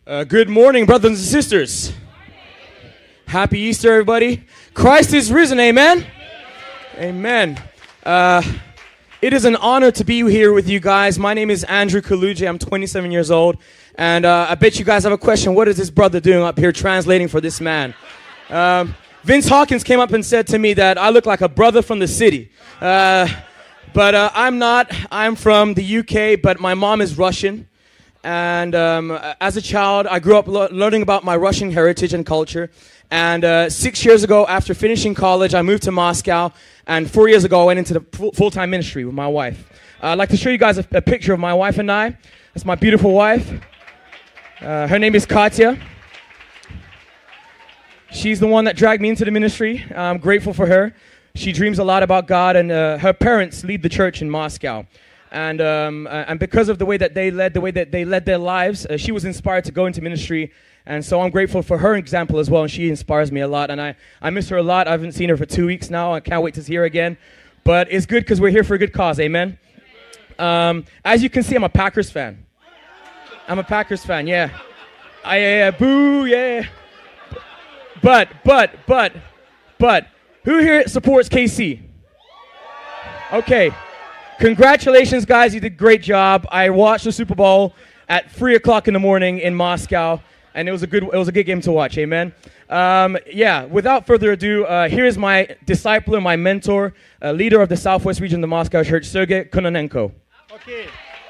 Good morning, brothers and sisters. Happy Easter, everybody. Christ is risen, amen? Amen. It is an honor to be here with you guys. My name is Andrew Kaluji. I'm 27 years old. And I bet you guys have a question. What is this brother doing up here translating for this man? Vince Hawkins came up and said to me that I look like a brother from the city. But I'm not. I'm from the UK, but my mom is Russian. And as a child, I grew up learning about my Russian heritage and culture. And 6 years ago, after finishing college, I moved to Moscow. And 4 years ago, I went into the full-time ministry with my wife. I'd like to show you guys a picture of my wife and I. That's my beautiful wife. Her name is Katya. She's the one that dragged me into the ministry. I'm grateful for her. She dreams a lot about God, and her parents lead the church in Moscow. And because of the way that they led their lives, she was inspired to go into ministry. And so I'm grateful for her example as well, and she inspires me a lot. And I miss her a lot. I haven't seen her for 2 weeks now. I can't wait to see her again. But it's good because we're here for a good cause, amen? As you can see, I'm a Packers fan. I'm a Packers fan, yeah. Boo, yeah. But, who here supports KC? Okay. Congratulations, guys. You did a great job. I watched the Super Bowl at 3 o'clock in the morning in Moscow, and it was a good game to watch. Amen. Without further ado, here is my discipler, my mentor, leader of the Southwest region of the Moscow Church, Sergey Kononenko. Okay.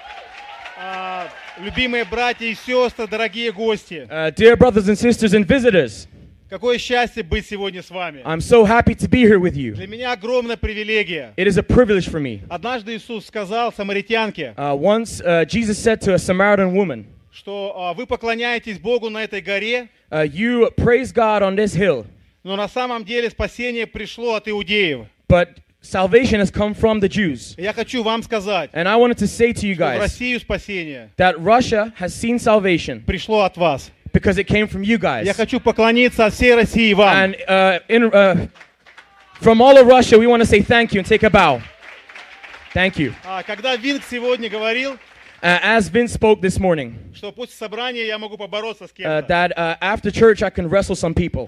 Любимые братья и сестры, дорогие гости. Dear brothers and sisters and visitors. Какое счастье быть сегодня с вами. I'm so happy to be here with you. Для меня огромная привилегия. It is a privilege for me. Однажды Иисус сказал самаритянке, once Jesus said to a Samaritan woman, что вы поклоняетесь Богу на этой горе, you praise God on this hill, но на самом деле спасение пришло от иудеев. But salvation has come from the Jews. Я хочу вам сказать, and I wanted to say to you что в guys Россию спасение that Russia has seen salvation пришло от вас. Because it came from you guys. Я хочу поклониться от всей России вам. And from all of Russia, we want to say thank you and take a bow. Thank you. Когда Винк сегодня говорил, as Vince spoke this morning, что после собрания я могу побороться с кем-то. That after church I can wrestle some people.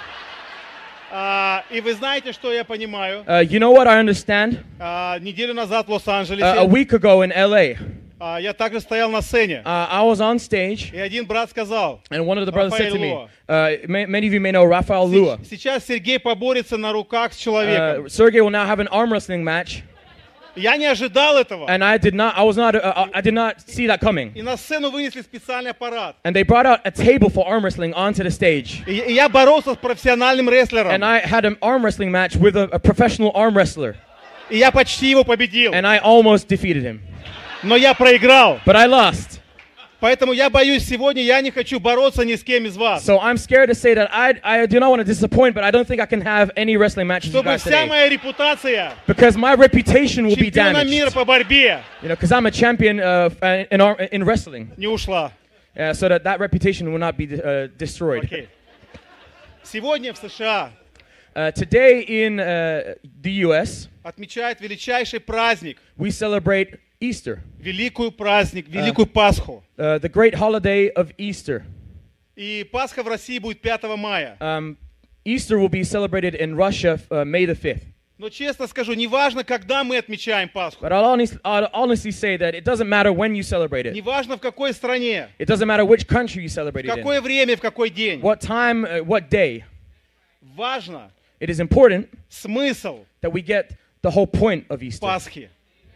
И вы знаете, что я понимаю? You know what I understand? Неделю назад в Лос-Анджелесе. A week ago in LA. Я также стоял на сцене. I was on stage. И один брат сказал, and one of the brothers said to me, many of you may know Rafael Lua. Сейчас Сергей поборется на руках с человеком. Sergey will now have an arm wrestling match. Я не ожидал этого. And I did not see that coming. И на сцену вынесли специальный аппарат. And they brought out a table for arm wrestling onto the stage. И я боролся с профессиональным рестлером. And I had an arm wrestling match with a professional arm wrestler. И я почти его победил. And I almost defeated him. Но я проиграл. But I lost. Поэтому я боюсь сегодня, я не хочу бороться ни с кем из вас. So I'm scared to say that I do not want to disappoint, but I don't think I can have any wrestling matches with you guys today. Чтобы вся моя репутация, because my reputation will be damaged. Чемпиона мира по борьбе, you know, because I'm a champion in wrestling. Не ушла. So that reputation will not be destroyed. Okay. Сегодня в США today in the U.S. отмечают величайший праздник. We celebrate Easter. Великую праздник, великую Пасху. The great holiday of Easter. И Пасха в России будет 5 мая. Easter will be celebrated in Russia May the 5th. Но честно скажу, не важно, когда мы отмечаем Пасху. But I'll honestly say that it doesn't matter when you celebrate it. Не важно, в какой стране. It doesn't matter which country you celebrate it in. В какое время, в какой день. What time, what day. Важно. It is important смысл that we get the whole point of Easter. Пасхи.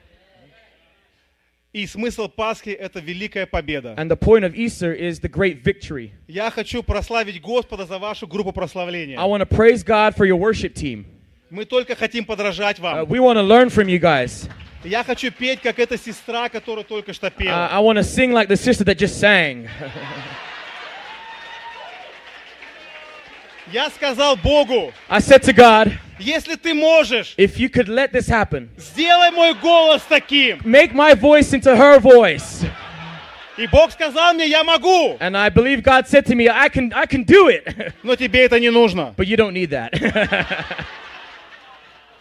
И смысл Пасхи — это великая победа. And the point of Easter is the great victory. Я хочу прославить Господа за вашу группу прославления. I want to praise God for your worship team. Мы только хотим подражать вам. We want to learn from you guys. Я хочу петь, как эта сестра, которая только что пела. I want to sing like the sister that just sang. Я сказал Богу, I said to God, если ты можешь, if you could let this happen, сделай мой голос таким. Make my voice into her voice. И Бог сказал мне, я могу. And I believe God said to me, I can do it. Но тебе это не нужно. But you don't need that.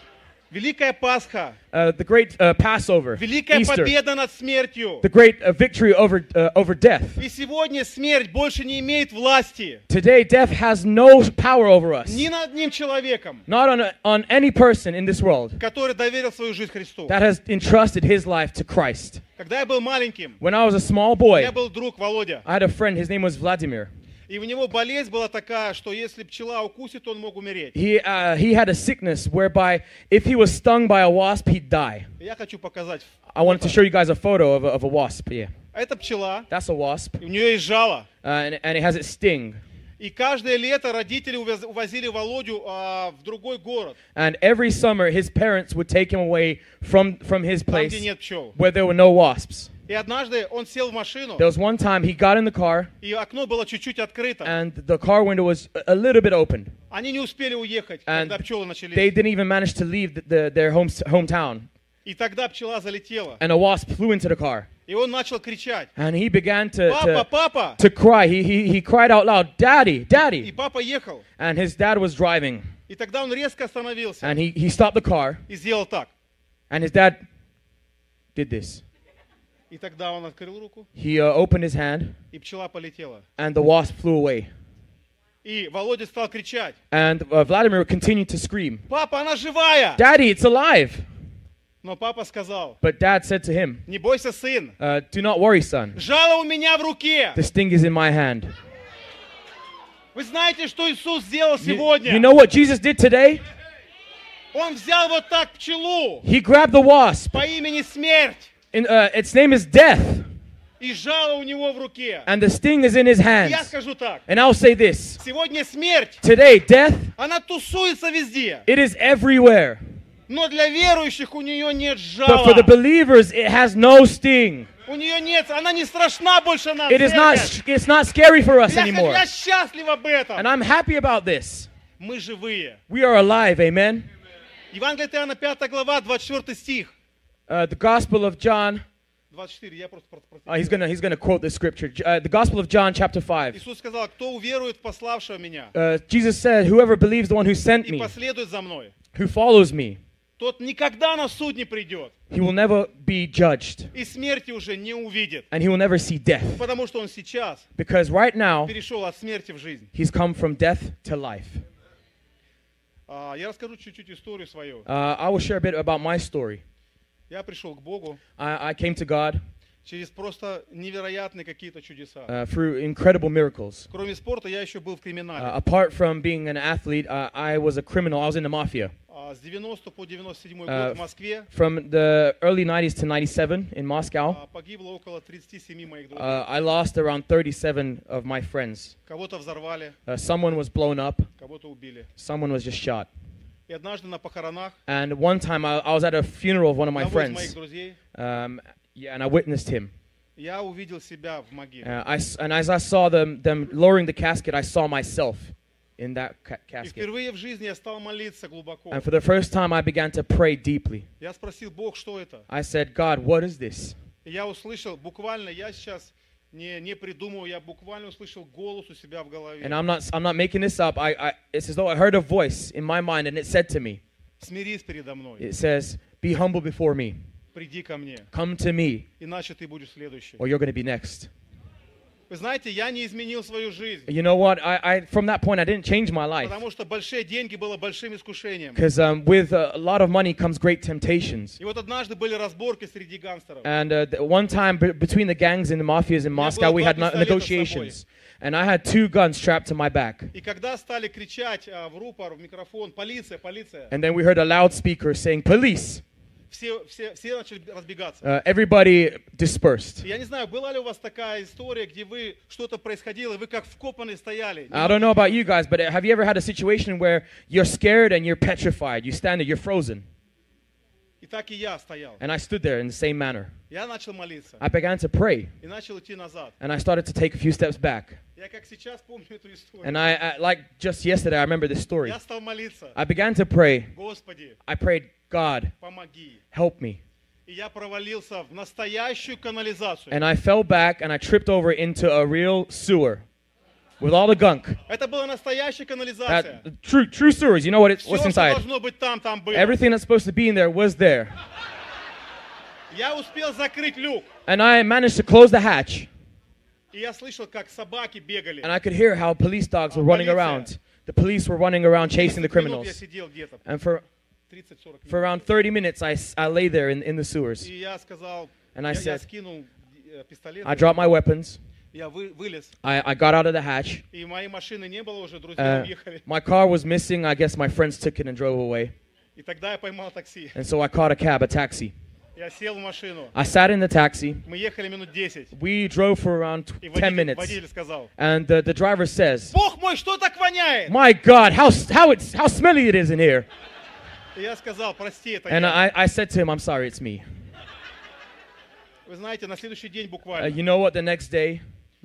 Великая Пасха, the great Passover, великая Easter, победа над смертью. the great victory over death. И сегодня смерть больше не имеет власти Today, death has no power over us, ни над одним человеком, not on any person in this world который доверил свою жизнь Христу. that has entrusted his life to Christ. Когда я был маленьким, When I was a small у boy, меня был друг Володя. I had a friend, his name was Vladimir. И у него болезнь была такая, что если пчела укусит, он мог умереть. He had a sickness whereby if he was stung by a wasp, he'd die. Я хочу показать. I wanted to show you guys a photo of a wasp. Yeah, Это пчела, that's a wasp, и у нее есть жало. and it has its sting. И каждое лето родители увозили Володю в другой город, And every summer, his parents would take him away from his там, place где нет пчел. where there were no wasps. И однажды он сел в машину, There was one time he got in the car, и окно было чуть-чуть открыто. and the car window was a little bit open. Они не успели уехать, And когда пчелы начались. they didn't even manage to leave their hometown. И тогда пчела залетела. And a wasp flew into the car. И он начал кричать: And he began «Папа, папа!» to cry. He cried out loud, "Daddy, И Daddy!" папа ехал. And his dad was driving. И тогда он резко остановился And he stopped the car. и сделал так. And his dad did this. И тогда он открыл руку, He opened his hand. и пчела полетела. And the wasp flew away. И Володя стал кричать: And Vladimir continued to scream, «Папа, она живая!» "Daddy, it's alive!" Но папа сказал: But dad said to him, «Не бойся, сын, "Do not worry, son. жало у меня в руке». The sting is in my hand." Вы знаете, что Иисус сделал You сегодня? know what Jesus did today? Он взял вот так пчелу He grabbed the wasp. по имени Смерть, Its name is death. и жало у него в руке. And the sting is in his Я hands. скажу так. And I'll say this. Сегодня смерть, Today, death, она тусуется везде. it is everywhere. Но для верующих у нее нет But for the жала. believers, it has no sting. У нее нет, она не страшна больше нам. It is церковь. it's not scary for us anymore. Я счастлив об этом. And I'm happy about this. Мы живые. We are alive, amen. Евангелие от Иоанна, 5 глава, 24 стих. The Gospel of John, 24, я просто he's gonna quote this scripture. The Gospel of John, chapter 5. Иисус сказал: кто уверует в пославшего меня Jesus said, "Whoever believes the one who sent и me, последует за мной, who follows me, тот никогда на суд не придет he will never be judged, и смерти уже не увидит, and he will never see death." потому что он сейчас Because right now, перешел от смерти в жизнь. he's come from death to life. Я расскажу чуть-чуть историю свою. I will share a bit about my story. Я пришел к Богу I came to God через просто невероятные какие-то чудеса. through incredible miracles. Кроме спорта, я еще был в криминале. Apart from being an athlete, I was a criminal. I was in the mafia. С 90 по 97 год в Москве From the early 90s to 97 in Moscow, погибло около 37 моих друзей. I lost around 37 of my friends. Кого-то взорвали, Someone was blown up. кого-то убили. Someone was just shot. И однажды на похоронах And one time I was at a funeral of one of my одного из моих friends. друзей And I witnessed him. я увидел себя в могиле. And as I saw them lowering the casket, I saw myself in that И casket. впервые в жизни я стал молиться глубоко. And for the first time, I began to pray deeply. Я спросил: Бог, что это? I said, "God, what is this?" И я услышал, буквально, я сейчас не придумываю, я буквально услышал голос у себя в голове. And I'm not making this up. It's as though I heard a voice in my mind, and it said to me, Смирись передо мной, it says, "Be humble before me. приди ко мне, Come to me, иначе ты будешь следующий. or you're going to be next." Вы знаете, я не изменил свою жизнь, You know what? I from that point, I didn't change my life. потому что большие деньги было большим искушением. Because with a lot of money comes great temptations. И вот однажды были разборки среди гангстеров. And one time between the gangs and the mafias in Moscow, we had negotiations. And I had 2 guns strapped to my back. И когда стали кричать в рупор, в микрофон: полиция, полиция, And then we heard a loudspeaker saying, "Police!" все начали разбегаться. Everybody dispersed. Я не знаю, была ли у вас такая история, где вы что-то происходило, и вы как вкопанные стояли. I don't know about you guys, but have you ever had a situation where you're scared and you're petrified? You stand there, you're frozen. И так и я стоял. And I stood there in the same manner. Я начал молиться I began to pray, и начал идти назад. and I started to take a few steps back. Я как сейчас помню эту историю. And I like just yesterday, I remember this story. Я стал молиться: I began to pray. Господи, I prayed, "God, помоги. help me." И я провалился в настоящую канализацию. And I fell back and I tripped over into a real sewer. with all the gunk. Это была настоящая канализация. True sewers. You know what's Все, что inside. должно быть там было. Everything that's supposed to be in there was there. Я успел закрыть люк. And I managed to close the hatch. И я слышал, как собаки бегали. And I could hear how police dogs were running around. The police were running around chasing the criminals. Я сидел где-то. And for 30-40 For around 30 minutes, I lay there in the sewers. И я сказал, And I я said, скинул пистолет. I dropped my weapons. Я вылез. I got out of the hatch. И моей машины не было уже, друзья уехали. My car was missing. I guess my friends took it and drove away. И тогда я поймал такси. And so I caught a taxi. Я сел в машину. I sat in the taxi. Мы ехали минут 10. We drove for around 10 minutes. Водитель сказал, And the driver says, Бог мой, что так воняет? My God, how smelly it is in here. И я сказал, прости, это And я. I said to him, I'm sorry, it's me. Вы знаете, на следующий день буквально You know what? The next day,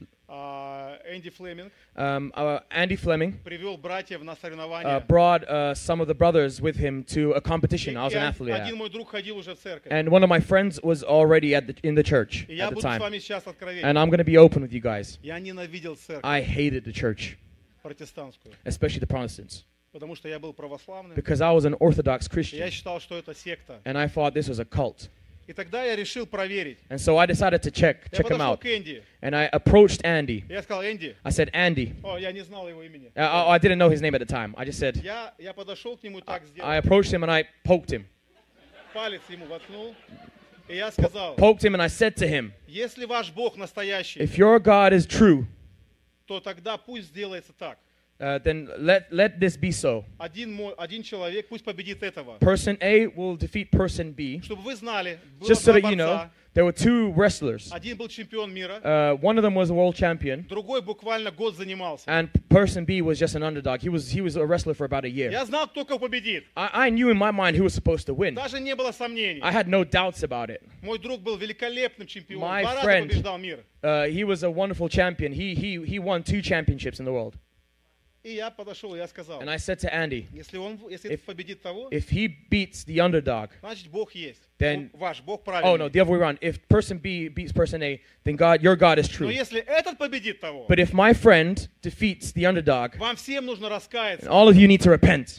Энди Флеминг Andy Fleming привел братьев на соревнования. brought some of the brothers with him to a И competition I was an athlete один at. мой друг ходил уже в церковь. And one of my friends was already in the church И я at the буду с time. вами сейчас откровенен. And I'm going to be open with you guys. Я ненавидел церковь I hated the church, протестантскую, especially the Protestants, потому что я был православным. because I was an Orthodox И я Christian. считал, что это секта. And I thought this was a cult. И тогда я решил проверить. And so I decided to check Я him подошел out. к Энди. And I approached Andy. Я сказал, Энди, I said, Andy. я не знал его имени. I didn't know his name at the time. I just said, Я подошел к нему так I сделал. approached him and I poked him. Палец ему воткнул. И я сказал, Poked him and I said to him, если ваш Бог настоящий, if your God is true, то тогда пусть сделается так. then let this be so. Один человек пусть победит этого. Person A will defeat person B. Чтобы вы знали, было Just so два that you know, борца. there were two wrestlers. Один был чемпион мира, One of them was a world champion, другой буквально год занимался. and person B was just an underdog. He was a wrestler for about a year. Я знал, кто кого победит. I knew in my mind who was supposed to win. Даже не было сомнений. I had no doubts about it. Мой друг был великолепным чемпионом. My 2 раза friend- побеждал мир. He was a wonderful champion. He won 2 championships in the world. И я подошел, я сказал, And I said to Andy, если If- победит того, if he beats the underdog, значит Бог есть. Then- Ваш Бог oh правильный. no, the other way around. If person B beats person A, then your God is Но true. если этот победит того, But if my friend defeats the underdog, вам всем нужно раскаяться all of you need to repent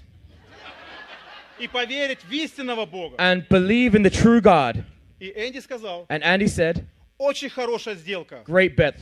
и поверить в истинного Бога. and believe in the true God. И Энди сказал, And Andy said, очень хорошая сделка. great bet.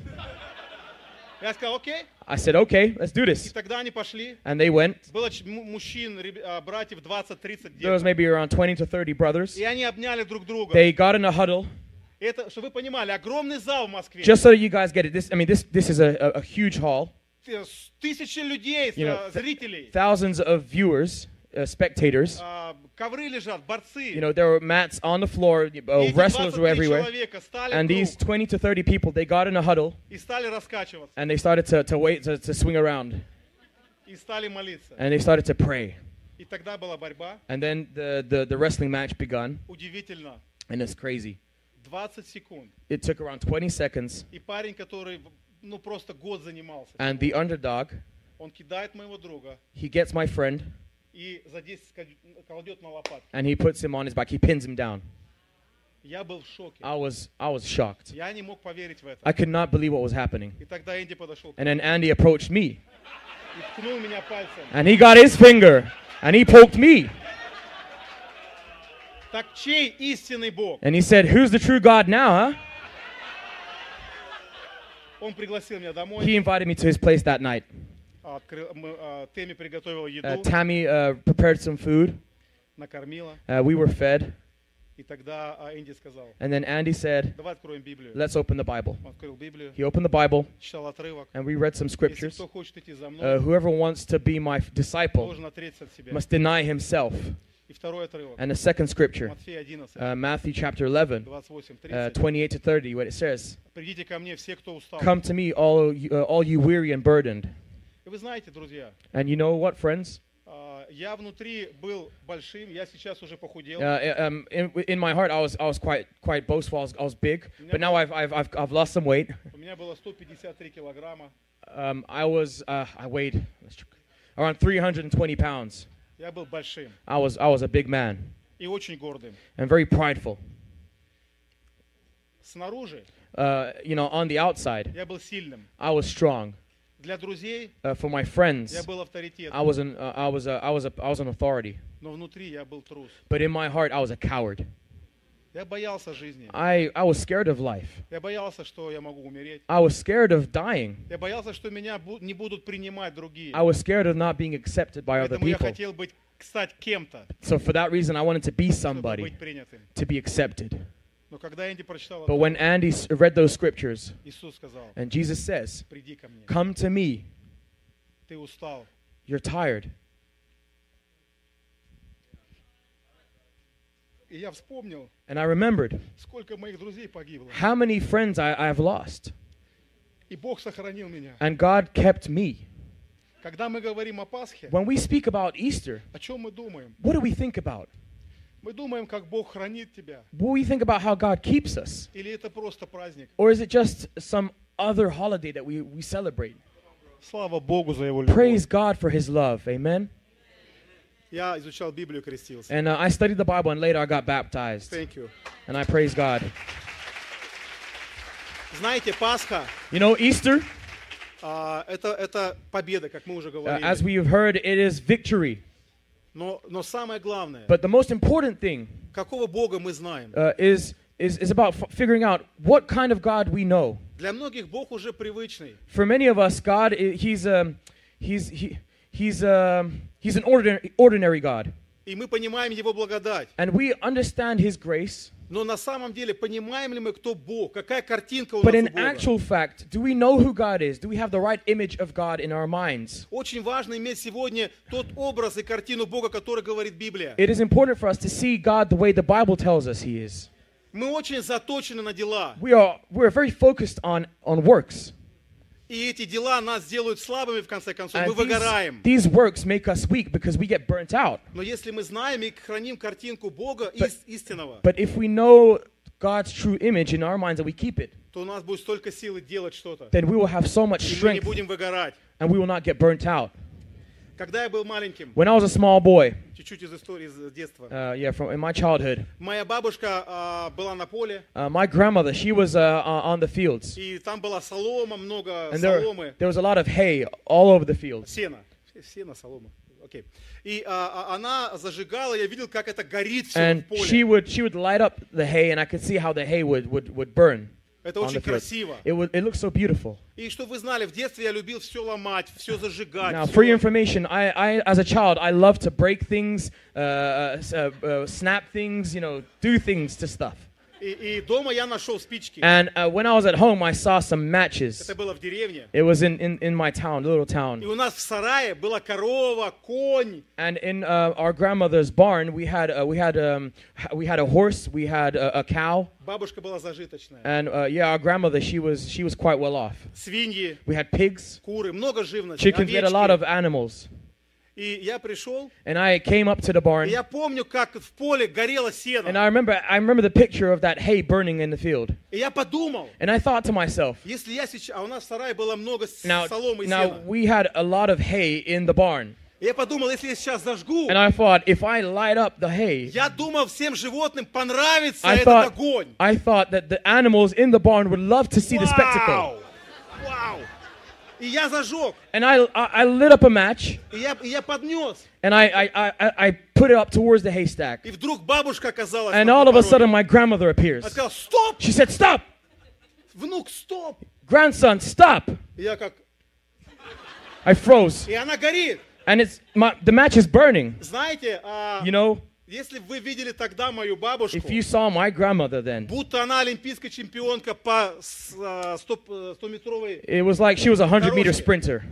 Я сказал, окей. I said, okay, let's do И this. тогда они пошли. And they went. Было мужчин, братьев 20-30 There was где-то. maybe around 20 to 30 brothers. И они обняли друг друга. They got in a huddle. Это, чтобы вы понимали, огромный зал в Москве. Just so that you guys get it, this is a huge hall. Тысячи людей, You know, зрителей. Thousands of viewers, spectators. Ковры лежат, борцы. You know, there were mats on the floor. И эти Wrestlers were 23 everywhere. человека стали And в these круг 20 to 30 people, they got in a huddle и стали раскачиваться. and they started to swing around И стали молиться. and they started to pray. И тогда была борьба. And then the wrestling match begun, Удивительно. and it's crazy. 20 секунд. It took around 20 seconds, И парень, который просто год занимался, and the underdog, он кидает моего друга he gets my friend и за 10 кладет на лопатки. and he puts him on his back. He pins him down. Я был в шоке. I was shocked. Я не мог поверить в это. I could not believe what was happening. И тогда Энди подошел And then Andy approached me, и ткнул меня пальцем. and he got his finger and he poked me, Так чей истинный Бог? and he said, "Who's the true God now, huh?" Он пригласил меня He домой. invited me to his place that night. Тэмми приготовила еду, Tammy prepared some food. накормила. We were fed. И тогда Энди сказал, And then Andy said, давай откроем Библию. let's open the Bible. Он открыл Библию, He opened the Bible, читал отрывок. and we read some Если scriptures. кто хочет идти за мной, Whoever wants to be my disciple должен отречься от себя. must deny himself. И второй отрывок. And the second scripture, Матфея 11, Matthew chapter 11, 28-30. 28 to 30, what it says, Придите ко мне все, кто устал. "Come to me, all you weary and burdened." И вы знаете, друзья, And you know what, friends? я внутри был большим, я сейчас уже похудел. In my heart, I was quite boastful. I was big, but now I've lost some weight. У меня было 153 килограмма. I weighed around 320 pounds. Я был большим I was a big man и очень гордым. and very prideful. Снаружи On the outside, я был сильным. I was strong. Для друзей for my friends, я был авторитетом, I was an authority. но внутри я был трус. But in my heart, I was a coward. Я боялся жизни. I was scared of life. Я боялся, что я могу умереть. I was scared of dying. Я боялся, что меня не будут принимать другие. I was scared of not being accepted by other Поэтому я people. хотел стать кем-то, So for that reason, I wanted to be чтобы somebody, быть принятым. to be accepted. Но когда Энди прочитал But это, when Andy read those scriptures, Иисус сказал: and Jesus says, приди ко мне, "Come to me, ты устал. you're tired." И я вспомнил, And I remembered сколько моих друзей погибло. how many friends I've lost. И Бог сохранил меня. And God kept me. Когда мы говорим о Пасхе, When we speak about Easter, о чем мы думаем? what do we think about? Мы думаем, как Бог хранит тебя. What do we think about how God keeps us? Или это просто праздник? Or is it just some other holiday that we celebrate? Слава Богу за Его любовь. Praise God for His love. Amen. Я изучал Библию, крестился. And I studied the Bible, and later I got baptized. Thank you. And I praise God. Знаете, Пасха You know, Easter, это победа, как мы уже говорили. as we have heard, it is victory. Но самое главное, But the most important thing какого Бога мы знаем? is about figuring out what kind of God we know. Для многих Бог уже привычный. For many of us, God, He's an ordinary God. И мы понимаем Его благодать. And we understand His grace. Но на самом деле, понимаем ли мы, кто Бог? Какая картинка у But нас у in Бога? actual fact, do we know who God is? Do we have the right image of God in our minds? Очень важно иметь сегодня тот образ и картину Бога, который говорит Библия. It is important for us to see God the way the Bible tells us He is. Мы очень заточены на дела. We're very focused on works. И эти дела нас делают слабыми, в конце концов. Мы And выгораем. these works make us weak because we get burnt out. Но если мы знаем и храним картинку Бога истинного, But if we know God's true image in our minds and we keep it, то у нас будет столько силы делать что-то. then we will have so much И мы не strength будем выгорать. and we will not get burnt out. Когда я был маленьким, When I was a small boy, чуть-чуть из истории из детства, in my childhood, моя бабушка была на поле, my grandmother, she was on the fields. и там была солома, много And соломы, there was a lot of hay all over the fields. сена, солома. Окей. И она зажигала, я видел, как это горит все And в she поле. would light up the hay, and I could see how the hay would burn Это on the очень field. красиво. It looked so beautiful. И чтобы вы знали, в детстве я любил все ломать, все зажигать. Now, всё. for your information, I as a child, I loved to break things, snap things, do things to stuff. И дома я нашел спички. And when I was at home, I saw some matches. Это было в деревне. It was in my town, little И town. у нас в сарае была корова, конь. And in our grandmother's barn, we had a horse, we had a cow, Бабушка была зажиточная. and our grandmother, she was quite well off. Свиньи, We had pigs, куры, много живности, chickens, we had a lot овечки. of animals. И я пришел, And I came up to the и barn, я помню, как в поле горело and сено. I remember the picture of that hay burning in the field. И я подумал, And I thought to myself, если я сейчас... А у нас в сарае было много now соломы и сена. we had a lot of hay in the barn. И я подумал, если я сейчас зажгу, And I thought, if I light up the hay, я думал, всем животным понравится I этот огонь. thought that the animals in the barn would love to see the spectacle. Вау! Вау! И я зажег, And I lit up a match, и я поднес. and I put it up towards the haystack. И вдруг бабушка оказалась And на all of a пороге. sudden, my grandmother appears. Она сказала, стоп! She said, "Stop! Внук, стоп! Grandson, stop!" И я как... I froze. И она горит. And the match is burning. Знаете, You know, если бы вы видели тогда мою бабушку, if you saw my grandmother then, будто она олимпийская чемпионка по 100-метровой... it was like she was a 100-meter Дорожке. sprinter.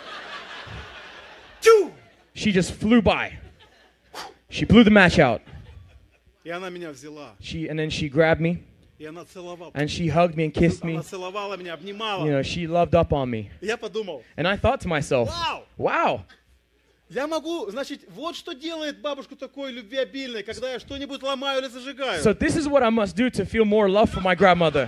Тю! She just flew by. She blew the match out. И она меня взяла. And then she grabbed me, И она целовала. and she hugged me and kissed me. Она целовала меня, обнимала. She loved up on me. И я подумал, And I thought to myself, вау! wow, Я могу, значит, вот что делает бабушку такой любвеобильной, когда я что-нибудь ломаю или зажигаю. so this is what I must do to feel more love for my grandmother.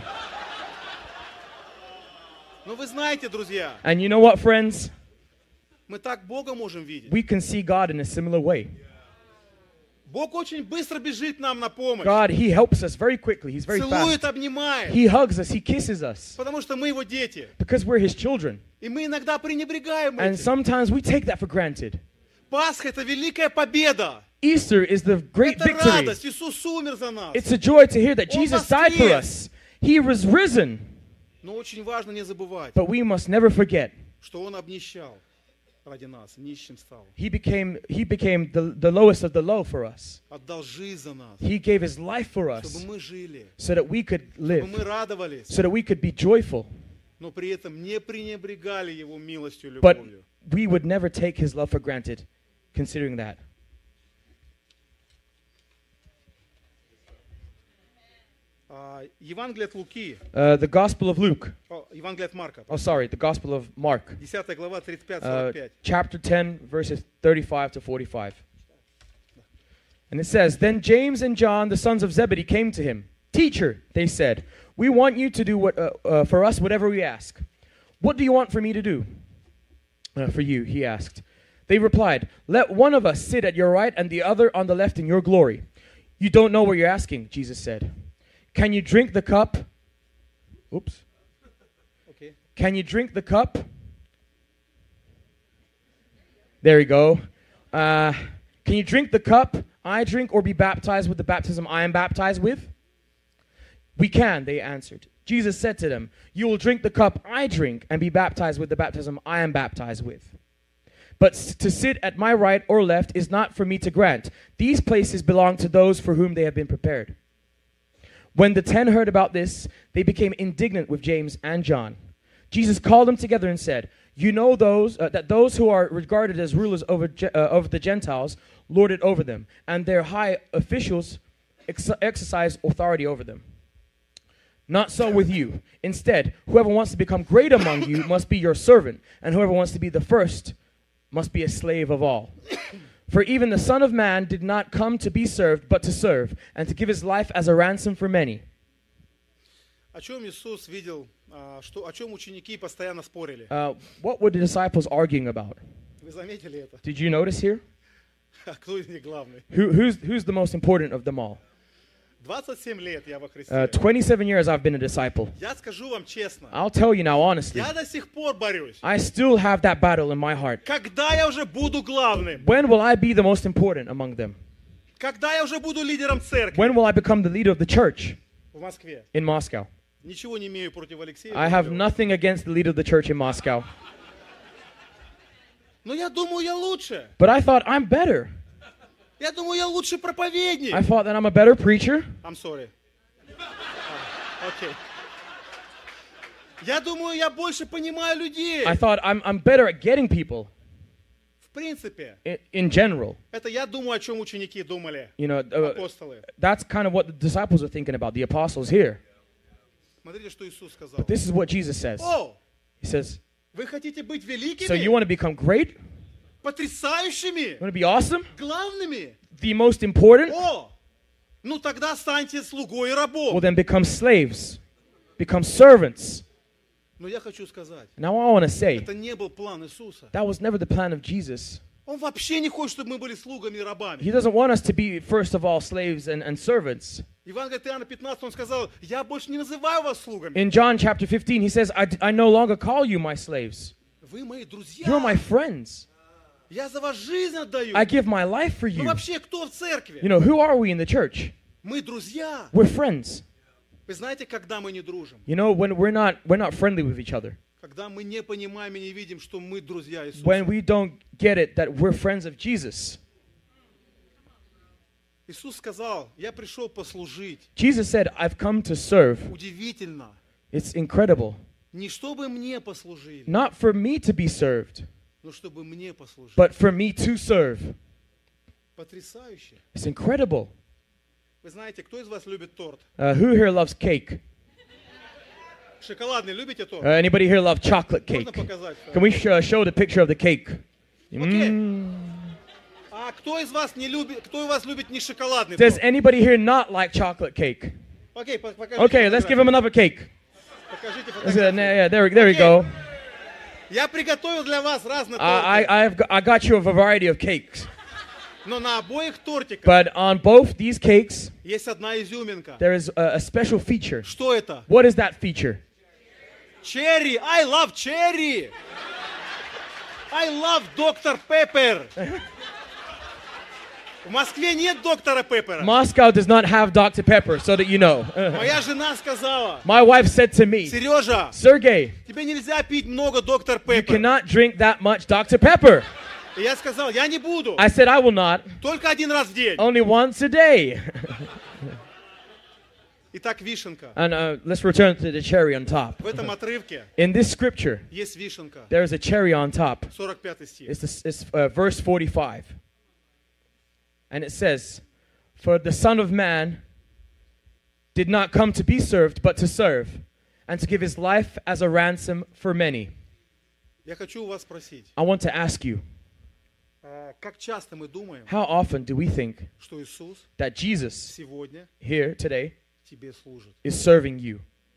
Но вы знаете, друзья, And you know what, friends? мы так Бога можем видеть. We can see God in a similar way. Бог очень быстро бежит нам на помощь. God, He helps us very quickly. He's very Целует, fast. обнимает. He hugs us. He kisses us. Потому что мы Его дети. Because we're His children. И мы иногда пренебрегаем And этим. sometimes we take that for granted. Пасха — это великая победа. Easter is the great Это victory. радость. Иисус умер за нас. It's a joy to hear that Он Jesus died for воскрес. us. He was risen. Но очень важно не забывать, But we must never forget. что Он обнищал ради нас, нищим стал. He became the lowest of the low for us. Отдал жизнь за нас, He gave His life for us чтобы мы жили, so that we could чтобы live, мы радовались, so that we could be joyful. но при этом не пренебрегали Его милостью и But любовью. we would never take His love for granted, considering that. Евангелие от Луки, The Gospel of Luke. Евангелие от Марка, Oh, sorry, the Gospel of Mark. 10 глава, 35-45. Chapter 10, verses 35 to 45. And it says, Then James and John, the sons of Zebedee, came to him. Teacher, they said, we want you to do for us whatever we ask. What do you want for me to do? For you, he asked. They replied, Let one of us sit at your right and the other on the left in your glory. You don't know what you're asking, Jesus said. Can you drink the cup? Oops. Okay. Can you drink the cup? There you go. Can you drink the cup I drink or be baptized with the baptism I am baptized with? We can, they answered. Jesus said to them, You will drink the cup I drink and be baptized with the baptism I am baptized with. But to sit at my right or left is not for me to grant. These places belong to those for whom they have been prepared. When the 10 heard about this, they became indignant with James and John. Jesus called them together and said, You know that those who are regarded as rulers over the Gentiles lord it over them, and their high officials exercise authority over them. Not so with you. Instead, whoever wants to become great among you must be your servant, and whoever wants to be the first must be a slave of all. For even the Son of Man did not come to be served, but to serve, and to give his life as a ransom for many. О чем Иисус видел, о чем ученики постоянно спорили? What were the disciples arguing about? Вы заметили это? Did you notice here? А кто из них главный? Who's the most important of them all? 27 лет я во Христе. 27 years I've been a disciple. Я скажу вам честно. I'll tell you now honestly. Я до сих пор борюсь. I still have that battle in my heart. Когда я уже буду главным? When will I be the most important among them? Когда я уже буду лидером церкви? When will I become the leader of the church В Москве. in Moscow? Ничего не имею против Алексея. I have nothing against the leader of the church in Moscow. Но я думаю, я лучше. But I thought I'm better. Я думаю, я лучший проповедник. I thought that I'm a better preacher. I'm sorry. Окей. Я думаю, я больше понимаю людей. I thought I'm better at getting people В принципе, in general. это я думаю, о чем ученики думали, You know, апостолы. that's kind of what the disciples are thinking about, the apostles here. Смотрите, что Иисус сказал. But this is what Jesus says. О, He says, вы хотите быть so you великими, want to become great? потрясающими, You want to be awesome? главными? The most important? О, ну тогда станьте слугой и Well, рабом. then become slaves. Become servants. Но я хочу сказать, Now I want to say, это не был план Иисуса. that was never the plan of Jesus. Он вообще не хочет, чтобы мы были слугами и He рабами. doesn't want us to be, first of all, slaves and servants. Евангелие от Иоанна 15, он сказал, я больше не называю вас слугами. In John chapter 15, he says, I no longer call you my slaves. Вы мои друзья. You're my friends. Я за вас жизнь отдаю. I give my life for Ну you. вообще, кто в церкви? You know, who are we in the church? Мы друзья. We're friends. Вы знаете, когда мы не дружим? You know, when we're not friendly with each other. Когда мы не понимаем и не видим, что мы друзья Иисуса. When we don't get it that we're friends of Jesus. Иисус сказал, я пришел послужить. Jesus said, I've come to serve. Удивительно. It's incredible. Не чтобы мне послужили, Not for me to be served, но чтобы мне послужили. but for me to serve. Потрясающе. It's incredible. Вы знаете, кто из вас любит торт? Who here loves cake? Шоколадный, любите торт? Anybody here love chocolate Можно cake? показать? Can we show the picture of the cake? Окей. А кто из вас не любит, кто из вас любит не шоколадный Does торт? anybody here not like chocolate cake? Окей, покажите. Okay, let's give him another cake. Покажите Yeah, фотографию. there we go. Я приготовил для вас разные торты. I got you a variety of cakes. Но на обоих тортиках But on both these cakes, есть одна изюминка. there is a special feature. Что это? What is that feature? Cherry. I love cherry. I love Dr. Pepper. В Москве нет доктора Пеппера. Moscow does not have Dr. Pepper, so that you know. Моя жена сказала, My wife said to me, Сережа, Sergey, тебе нельзя пить много доктор you Пеппер. cannot drink that much Dr. Pepper. И я сказал, я не буду. I said, I will not. Только один раз в день. Only once a day. Итак, вишенка. And let's return to the cherry on top. В этом отрывке In this scripture, есть вишенка. there is a cherry on top. 45 стих. It's verse 45. And it says, For the Son of Man did not come to be served, but to serve, and to give his life as a ransom for many. Я хочу у вас спросить, I want to ask you, как часто мы думаем, how often do we think что Иисус that Jesus сегодня here today тебе служит? is serving you?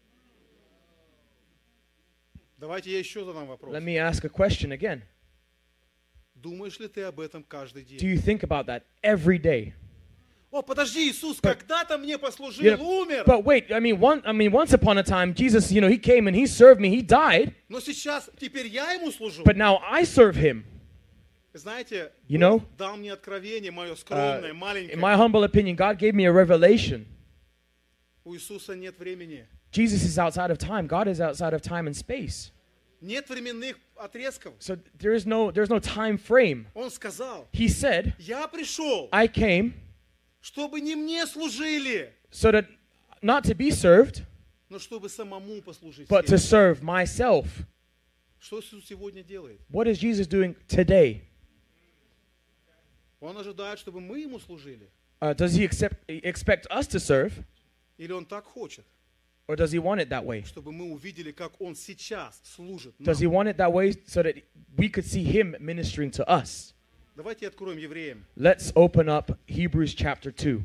Давайте я еще задам вопрос. Let me ask a question again. Думаешь ли ты об этом каждый Do день? you think about that every day? О, подожди, Иисус когда-то мне послужил, You know, умер. but wait, once upon a time, Jesus, he came and he served me, he died, Но сейчас, теперь я ему служу. but now I serve him. Знаете, You know, Бог дал мне откровение, мое скромное, in маленькое. my humble opinion, God gave me a revelation. У Иисуса нет времени. Jesus is outside of time. God is outside of time and space. Нет временных отрезков. So there's no time frame. Он сказал, He said, я пришел, I came чтобы не мне служили, so that not to be served, но чтобы самому послужить but to всем. serve myself. Что Иисус сегодня делает? What is Jesus doing today? Он ожидает, чтобы мы ему служили. Does he expect us to serve? Или он так хочет, Or does he want it that way? чтобы мы увидели, как он сейчас служит Does he нам? want it that way so that we could see him ministering to us? Давайте откроем Евреям. Let's open up Hebrews chapter 2.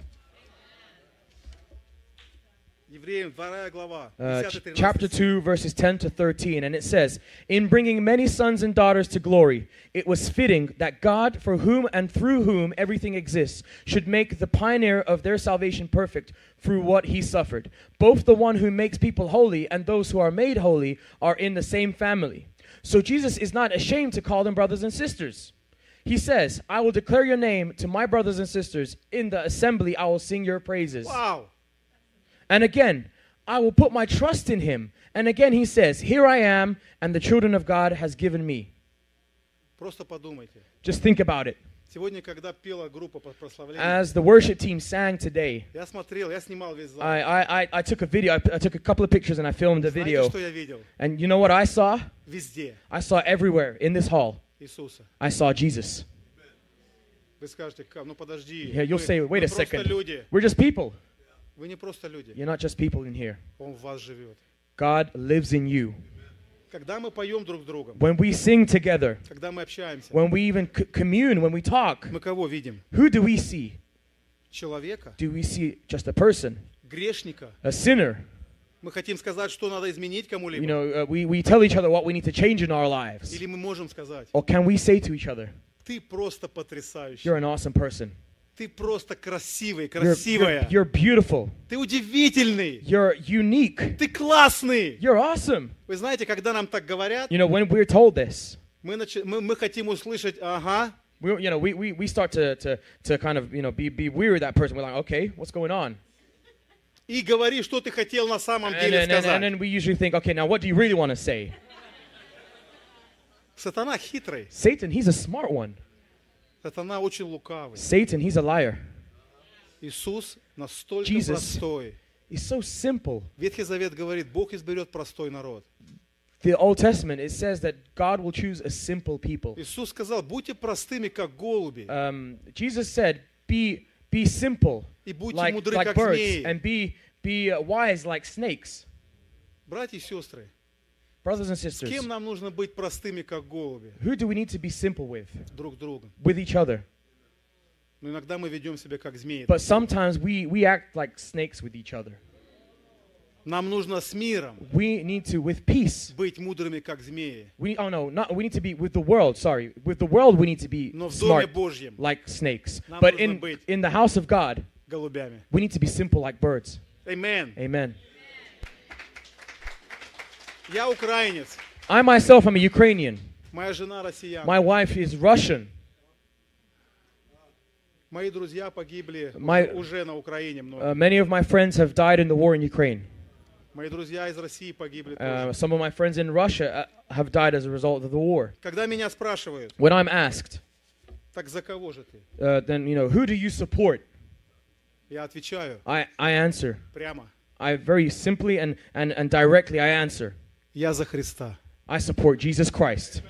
Евреям 2 глава, Chapter 10-13. 2, verses 10 to 13. And it says, In bringing many sons and daughters to glory, it was fitting that God, for whom and through whom everything exists, should make the pioneer of their salvation perfect through what he suffered. Both the one who makes people holy and those who are made holy are in the same family. So Jesus is not ashamed to call them brothers and sisters. He says, I will declare your name to my brothers and sisters. In the assembly I will sing your praises. Вау! And again, I will put my trust in him. And again he says, Here I am, and the children of God has given me. Просто подумайте. Just think about it. Сегодня, когда пела группа по прославлению, As the worship team sang today, я смотрел, я снимал весь зал. I took a video. I took a couple of pictures and I filmed a Знаете, video. что я видел? And you know what I saw? Везде I saw everywhere in this hall. Иисуса. I saw Jesus. Вы скажете, ну подожди, Yeah, you'll say, wait мы a просто second. люди. We're just people. Вы не просто люди. You're not just people in here. Он в вас живет. God lives in you. Когда мы поем друг с другом, When we sing together, когда мы общаемся, when we even commune, when we talk, мы кого видим? who do we see? Человека, Do we see just a person, грешника. a sinner? Мы хотим сказать, что надо изменить You кому-либо. know, we tell each other what we need to change in our lives. Или мы можем сказать, Or can we say to each other, ты просто потрясающий. you're an awesome person. Ты просто красивый, You're красивая. beautiful. Ты удивительный. You're unique. Ты классный. You're awesome. Вы знаете, когда нам так говорят, You know, when we're told this, мы хотим услышать, ага, we start to kind of, be weary of that person. We're like, okay, what's going on? и говори, что ты хотел на самом And деле then, and сказать. then we usually think, okay, now what do you really want to say? Сатана хитрый. Satan, he's a smart one. Сатана очень лукавый. Satan, he's a liar. Иисус настолько Jesus. простой. He's so simple. Ветхий Завет говорит, Бог изберет простой народ. The Old Testament, it says that God will choose a simple people. Иисус сказал, будьте простыми, как голуби, Jesus said, be simple и будьте like мудры, как birds, змеи. and be wise like snakes. Братья и сестры, Brothers and с sisters, кем нам нужно быть простыми, как голуби? who do we need to be simple with? Друг с другом. With each other. Но иногда мы ведем себя как змеи. But sometimes we act like snakes with each other. Нам нужно с миром We need to, with peace. быть мудрыми, как змеи. We need to be with the world. Sorry, with the world we need to be Но в Доме smart Божьем like snakes. Нам But нужно быть in the house of God, голубями. we need to be simple like birds. Amen. Amen. Я украинец. I myself am a Ukrainian. Моя жена россиянка. My wife is Russian. Мои друзья погибли My- уже на Украине. Многие. Many of my friends have died in the war in Ukraine. Мои друзья из России погибли тоже. Some of my friends in Russia have died as a result of the war. Когда меня спрашивают, When I'm asked, так за кого же ты? then, who do you support? Я отвечаю I answer. прямо. I very simply and directly I answer. Я за Христа. I support Jesus Christ.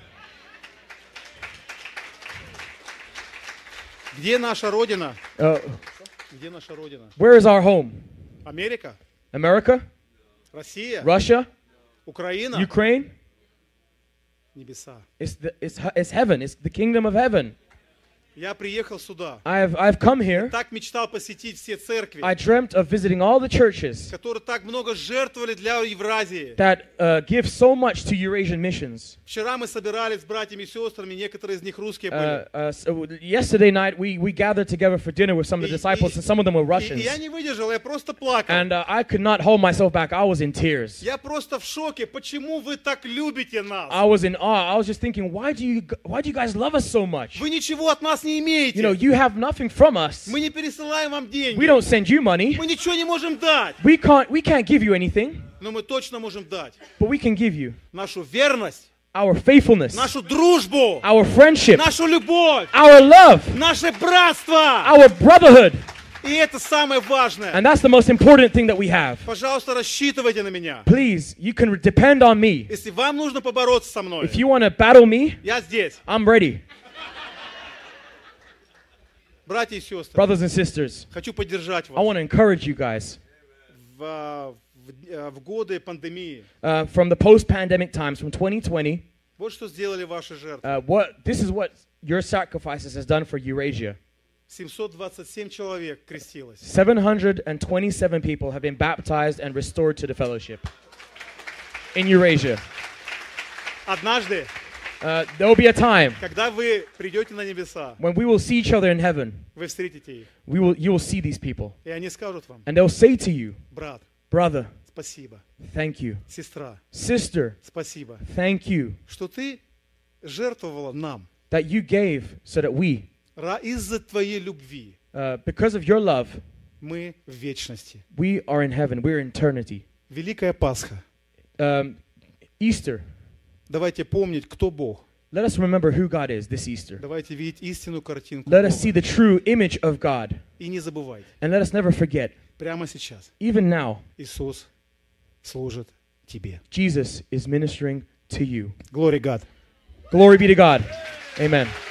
Где наша Родина? Где наша Родина? Where is our home? Америка? America? Россия? Russia? Украина? Ukraine? Небеса. It's heaven. It's the kingdom of heaven. Я приехал сюда. I've come here. Так мечтал посетить все церкви, I dreamt of visiting all the churches которые так много жертвовали для Евразии. that give so much to Eurasian missions. Вчера мы собирались с братьями и сестрами, некоторые из них русские были. So yesterday night we gathered together for dinner with some of the disciples, and some of them were И Russians. я не выдержал, я просто плакал. And I could not hold myself back. I was in tears. Я просто в шоке. Почему вы так любите нас? I was in awe. I was just thinking, why do you guys love us so much? Вы ничего от нас не имеете. You have nothing from us. Мы не пересылаем вам деньги. We don't send you money. Мы ничего не можем дать. We can't give you anything, Но мы точно можем дать but we can give you нашу верность, our faithfulness, нашу дружбу, our friendship, нашу любовь, our love, наше братство. our brotherhood. И это самое важное. And that's the most important thing that we have. Пожалуйста, рассчитывайте на меня. Please, you can depend on me. Если вам нужно побороться со мной, If you want to battle me, я здесь. I'm ready. Братья и сестры, Brothers and sisters, хочу поддержать I вас want to encourage you guys в годы пандемии. from the post-pandemic times, from 2020. Вот что сделали ваши жертвы. This is what your sacrifices has done for Eurasia. 727 человек крестилось. 727 people have been baptized and restored to the fellowship in Eurasia. Однажды, There will be a time когда вы придете на небеса, when we will see each other in heaven. вы встретите их. You will see these people, И они скажут вам, and they'll say to you, брат, brother, спасибо. thank you. Сестра, Sister, спасибо. thank you Что ты жертвовала нам that you gave so that we, из-за твоей любви. because of your love, Мы в вечности. we are in heaven. We're in eternity. Великая Пасха. Easter. Давайте помнить, кто Бог. Let us remember who God is this Easter. Давайте видеть истинную картинку Let us see Бога. the true image of God. И не забывайте, And let us never forget, прямо сейчас even now, Иисус служит тебе. Jesus is ministering to you. Glory God. Glory be to God. Amen.